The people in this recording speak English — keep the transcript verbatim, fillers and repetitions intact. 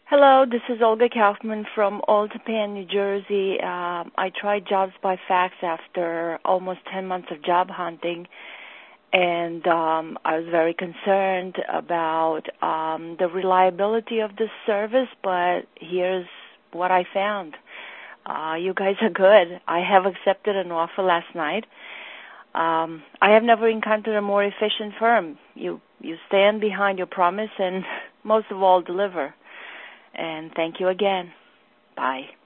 Hello, this is Olga Kaufman from Old Tappan, New Jersey. Um, I tried jobs by fax after almost ten months of job hunting, and um, I was very concerned about um, the reliability of this service, but here's what I found. Uh, you guys are good. I have accepted an offer last night. Um, I have never encountered a more efficient firm. You, you stand behind your promise and most of all deliver. And thank you again. Bye.